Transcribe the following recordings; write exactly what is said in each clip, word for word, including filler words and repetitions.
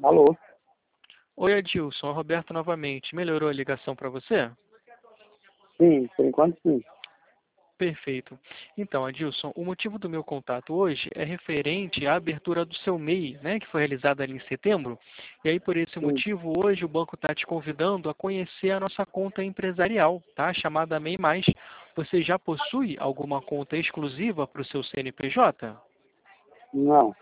Alô? Oi, Adilson, é o Roberto novamente. Melhorou a ligação para você? Sim, por enquanto sim. Perfeito. Então, Adilson, o motivo do meu contato hoje é referente à abertura do seu M E I, né, que foi realizada ali em setembro. E aí, por esse Sim. motivo, hoje o banco está te convidando a conhecer a nossa conta empresarial, tá? Chamada M E I Mais. Você já possui alguma conta exclusiva para o seu C N P J? Não.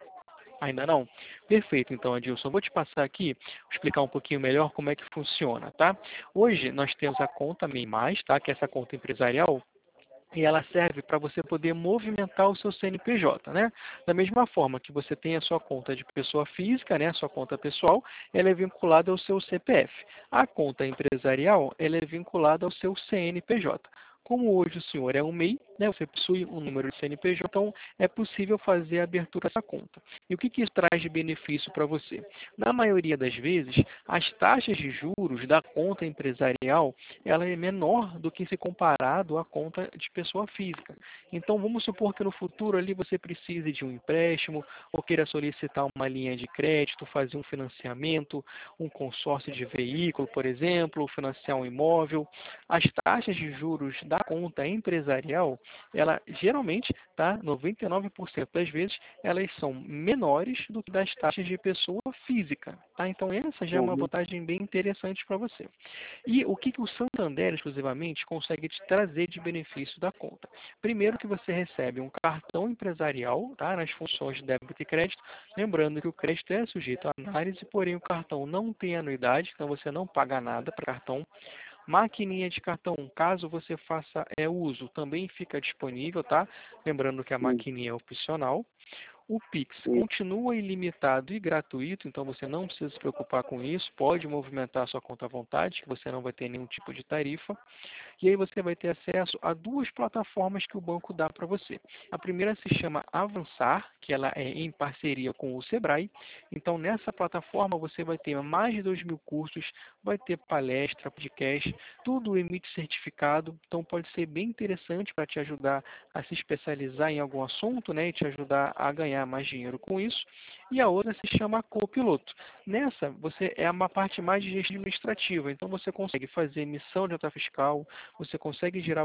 Ainda não? Perfeito, então, Adilson. Vou te passar aqui, explicar um pouquinho melhor como é que funciona, tá? Hoje nós temos a conta M E I Mais, tá? Que é essa conta empresarial, e ela serve para você poder movimentar o seu C N P J, né? Da mesma forma que você tem a sua conta de pessoa física, né? A sua conta pessoal, ela é vinculada ao seu C P F. A conta empresarial, ela é vinculada ao seu C N P J. Como hoje o senhor é um M E I, né, você possui um número de C N P J, então é possível fazer a abertura dessa conta. E o que, que isso traz de benefício para você? Na maioria das vezes, as taxas de juros da conta empresarial, ela é menor do que se comparado à conta de pessoa física. Então, vamos supor que no futuro ali você precise de um empréstimo ou queira solicitar uma linha de crédito, fazer um financiamento, um consórcio de veículo, por exemplo, ou financiar um imóvel. As taxas de juros da conta empresarial, ela geralmente, tá, noventa e nove por cento das vezes, elas são menores do que das taxas de pessoa física. Tá? Então, essa já é uma Uhum. vantagem bem interessante para você. E o que, que o Santander, exclusivamente, consegue te trazer de benefício da conta? Primeiro que você recebe um cartão empresarial, tá, nas funções de débito e crédito, lembrando que o crédito é sujeito à análise, porém o cartão não tem anuidade, então você não paga nada para cartão. Maquininha de cartão, caso você faça é, uso, também fica disponível, tá? Lembrando que a Sim. maquininha é opcional. O Pix Sim. continua ilimitado e gratuito, então você não precisa se preocupar com isso, pode movimentar a sua conta à vontade, que você não vai ter nenhum tipo de tarifa. E aí você vai ter acesso a duas plataformas que o banco dá para você. A primeira se chama Avançar, que ela é em parceria com o Sebrae. Então, nessa plataforma você vai ter mais de dois mil cursos, vai ter palestra, podcast, tudo emite certificado. Então, pode ser bem interessante para te ajudar a se especializar em algum assunto, né, e te ajudar a ganhar mais dinheiro com isso. E a outra se chama Copiloto. Nessa, você é uma parte mais de gestão administrativa. Então, você consegue fazer emissão de nota fiscal, você consegue gerar